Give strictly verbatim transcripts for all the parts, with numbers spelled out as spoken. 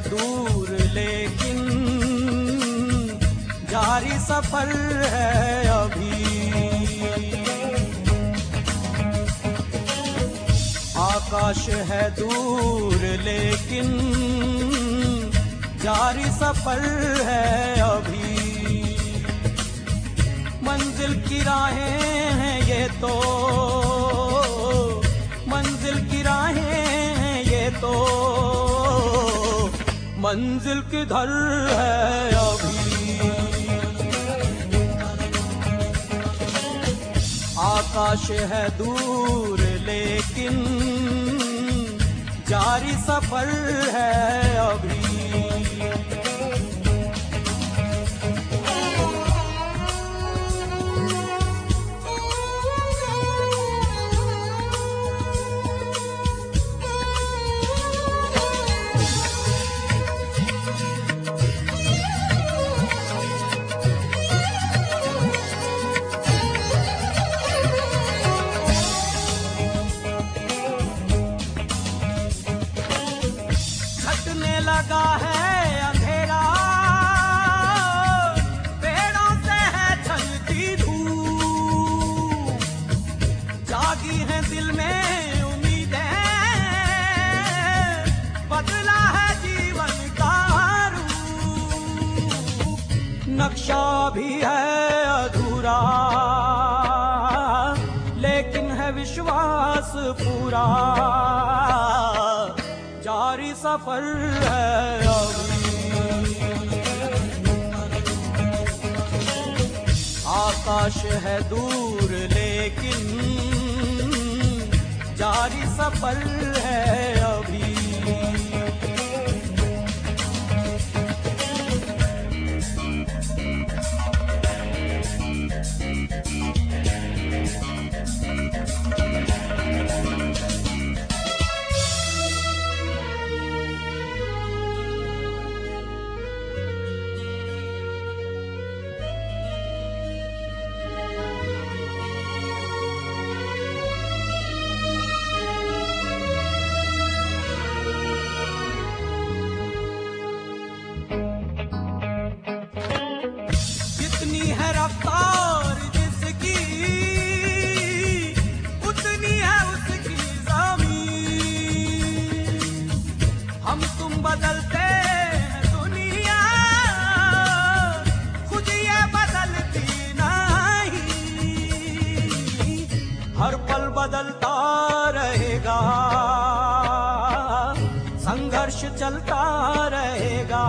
दूर लेकिन जारी सफर है अभी। आकाश है दूर लेकिन जारी सफर है अभी। मंजिल की राहें हैं ये तो, मंजिल की राहें हैं ये तो, मंजिल किधर है अभी। आकाश है दूर लेकिन जारी सफर है अभी। लगा है अंधेरा, पेड़ों से है छलती धूप, जागी है दिल में उम्मीदें, बदला है जीवन का रूप। नक्शा भी है अधूरा लेकिन है विश्वास पूरा, जारी सफर है अभी। आकाश है दूर लेकिन जारी सफर है अभी। जितनी है रफ्तार जिसकी उतनी है उसकी ज़मीन। हम तुम बदलते हैं दुनिया, खुद ये बदलती नहीं। हर पल बदलता रहेगा, संघर्ष चलता रहेगा,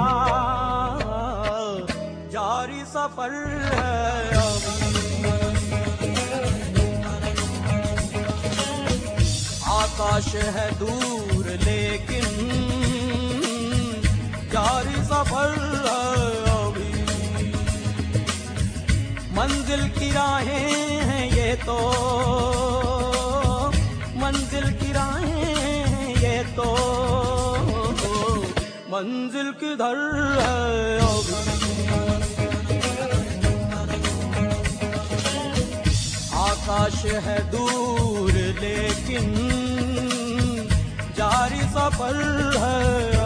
जारी सफर है अभी। आकाश है दूर लेकिन जारी सफर है अभी। मंजिल की राहें हैं ये तो, मंजिल की राहें हैं ये तो, मंजिल किधर है अभी। आकाश है दूर लेकिन जारी सफर है।